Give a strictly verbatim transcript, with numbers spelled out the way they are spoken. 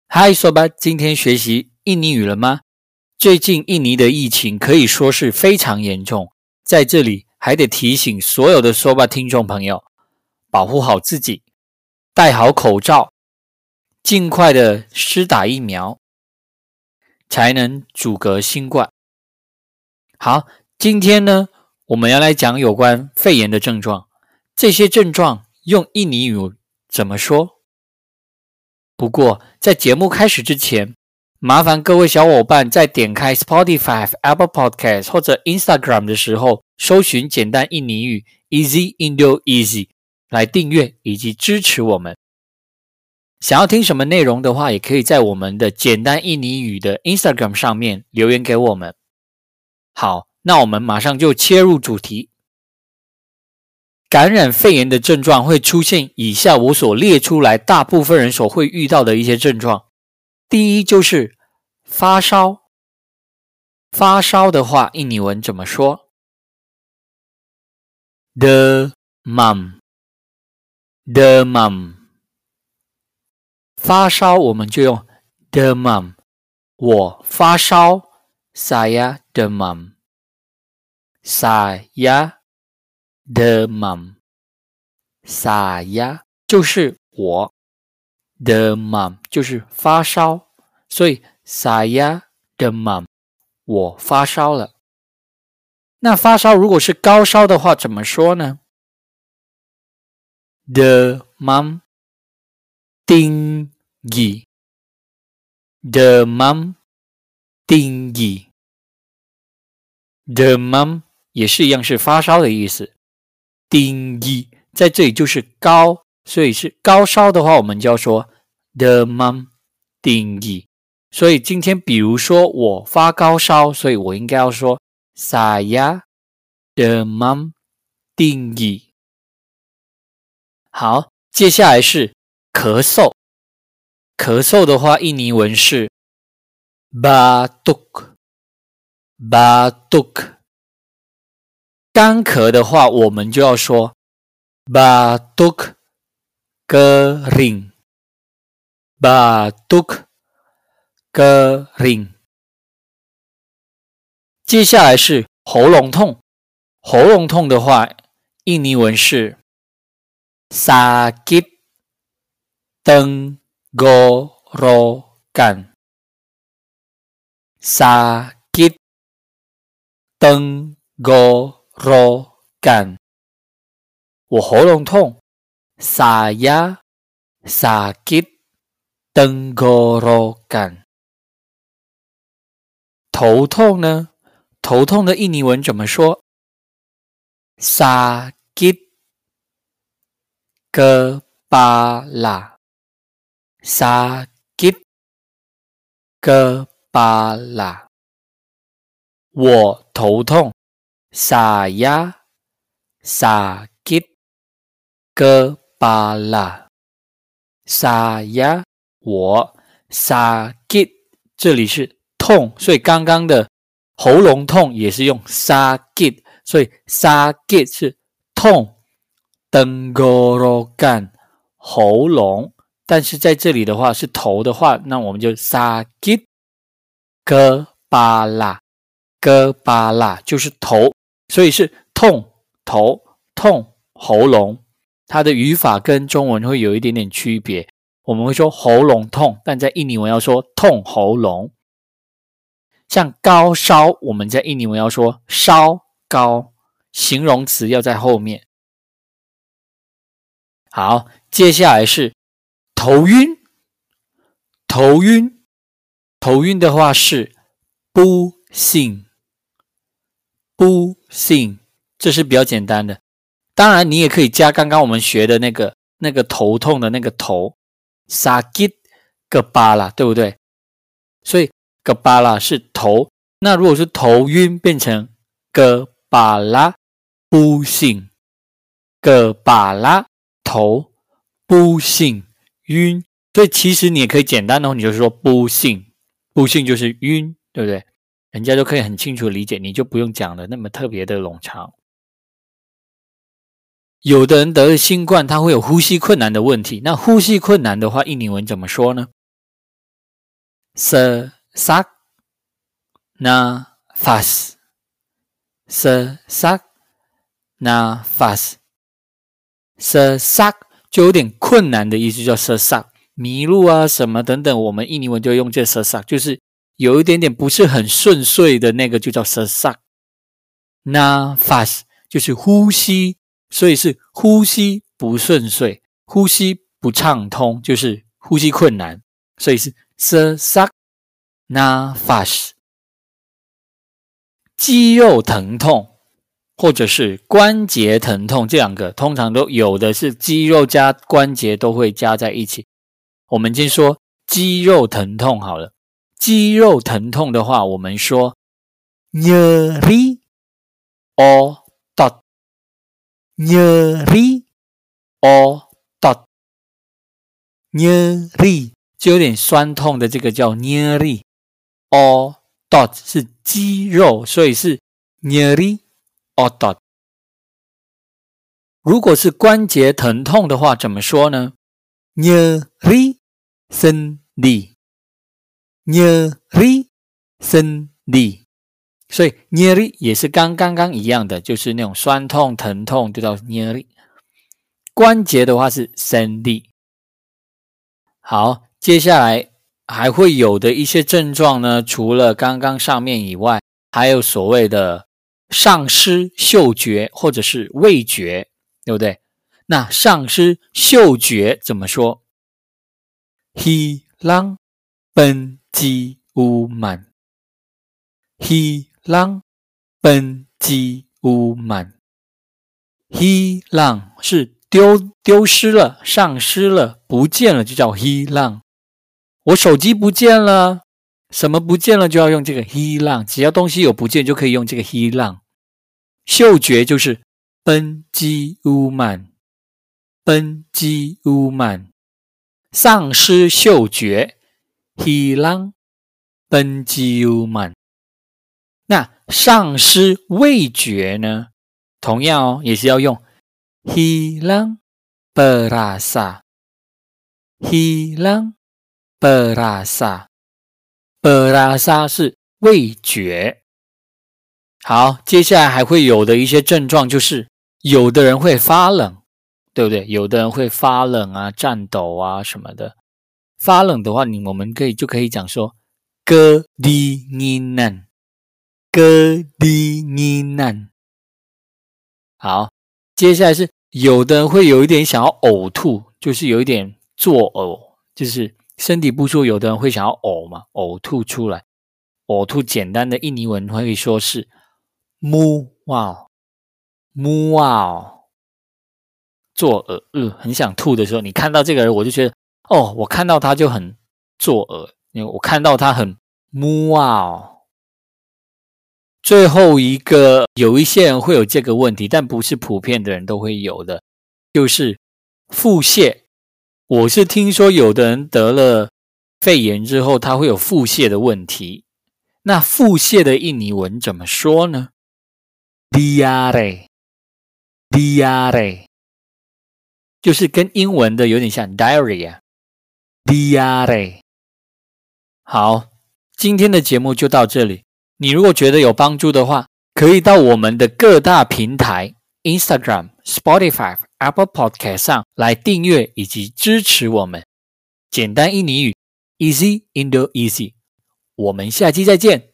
嗨，sobat，今天学习印尼语了吗？最近印尼的疫情可以说是非常严重，在这里还得提醒所有的 sobat 听众朋友，保护好自己，戴好口罩，尽快的施打疫苗，才能阻隔新冠。好，今天呢，我们要来讲有关肺炎的症状，这些症状用印尼语怎么说？不过，在节目开始之前，麻烦各位小伙伴在点开 Spotify、Apple Podcast 或者 Instagram 的时候，搜寻简单印尼语 Easy Indo Easy 来订阅以及支持我们。想要听什么内容的话，也可以在我们的简单印尼语的 Instagram 上面留言给我们。好，那我们马上就切入主题。感染肺炎的症状会出现以下我所列出来大部分人所会遇到的一些症状。第一就是发烧，发烧的话印尼文怎么说？ demam demam 发烧我们就用 demam， 我发烧 saya demam saya demam saya 就是我， demam 就是发烧，所以 saya demam 我发烧了。那发烧如果是高烧的话怎么说呢？ demam tinggi demam tinggi demam 也是一样是发烧的意思， tinggi 在这里就是高，所以是高烧的话我们就要说 demam tinggi。 所以今天比如说我发高烧，所以我应该要说 saya demam tinggi。 好，接下来是咳嗽，咳嗽的话印尼文是 batuk batuk。 干咳的话我们就要说 batuk kering batuk kering。 接下来是喉咙痛，喉咙痛的话印尼文是 sakit tenggorokan sakit tenggorokan 我喉咙痛 saya sakit tenggorokan。 头痛呢，头痛的印尼文怎么说？ sakit kepala sakit kepala 我头痛 saya sakit kepala saya 我 sakit 这里是痛，所以刚刚的喉咙痛也是用 sakit， 所以 sakit 是痛， tenggorokan 喉咙，但是在这里的话是头的话，那我们就 sakit kepala kepala 就是头，所以是痛头痛喉咙。它的语法跟中文会有一点点区别，我们会说喉咙痛，但在印尼文要说痛喉咙。像高烧我们在印尼文要说烧高，形容词要在后面。好，接下来是头晕，头晕头晕的话是 pusing pusing 这是比较简单的，当然你也可以加刚刚我们学的那个那个头痛的那个头 sakit kepala 对不对？所以 kepala 是头，那如果是头晕变成 kepala pusing kepala 头 pusing 晕，所以其实你也可以简单的你就说 pusing pusing 就是晕，对不对？人家就可以很清楚理解，你就不用讲的那么特别的冗长。有的人得了新冠他会有呼吸困难的问题，那呼吸困难的话印尼文怎么说呢？ sesak nafas sesak nafas sesak就有点困难的意思，叫 sesak 迷路啊什么等等，我们印尼文就用这 sesak， 就是有一点点不是很顺遂的那个就叫 sesak nafas 就是呼吸，所以是呼吸不顺遂，呼吸不畅通，就是呼吸困难，所以是 sesak nafas。 肌肉疼痛或者是关节疼痛，这两个通常都有的是肌肉加关节都会加在一起。我们先说肌肉疼痛好了，肌肉疼痛的话，我们说 nyeri otot nyeri otot nyeri 就有点酸痛的，这个叫 nyeri otot 是肌肉，所以是 nyeri otot。 如果是关节疼痛的话怎么说呢？ nyeri sendi nyeri sendi， 所以 nyeri 也是刚刚刚一样的，就是那种酸痛疼痛就叫 nyeri。 关节的话是 sendi。 好，接下来还会有的一些症状呢，除了刚刚上面以外，还有所谓的丧失嗅觉或者是味觉，对不对？那丧失嗅觉怎么说？ hilang penciuman hilang penciuman hilang 是丢丢失了，丧失了，不见了就叫 hilang。 我手机不见了，什么不见了就要用这个 hilang， 只要东西有不见就可以用这个 hilang。 嗅觉就是 penciuman penciuman， 丧失嗅觉 hilang penciuman。 那丧失味觉呢，同样哦，也是要用 hilang perasa hilang perasa perasa 是味觉。好，接下来还会有的一些症状就是有的人会发冷，对不对？有的人会发冷啊，颤抖啊什么的。发冷的话，你我们可以就可以讲说 kedinginan kedinginan。 好，接下来是有的人会有一点想要呕吐，就是有一点作呕，就是身体不舒服，有的人会想要呕嘛，呕吐出来。呕吐简单的印尼文会说是 mual mual， 作呕、呃，很想吐的时候，你看到这个人，我就觉得哦，我看到他就很作呕，因为我看到他很 mual。 最后一个，有一些人会有这个问题，但不是普遍的人都会有的，就是腹泻。我是听说有的人得了肺炎之后，他会有腹泻的问题。那腹泻的印尼文怎么说呢？ diare diare 就是跟英文的有点像 diarrhea diare。 好，今天的节目就到这里。你如果觉得有帮助的话，可以到我们的各大平台 Instagram、Spotify、Apple Podcast 上来订阅以及支持我们。简单印尼语 Easy Indo Easy， 我们下期再见。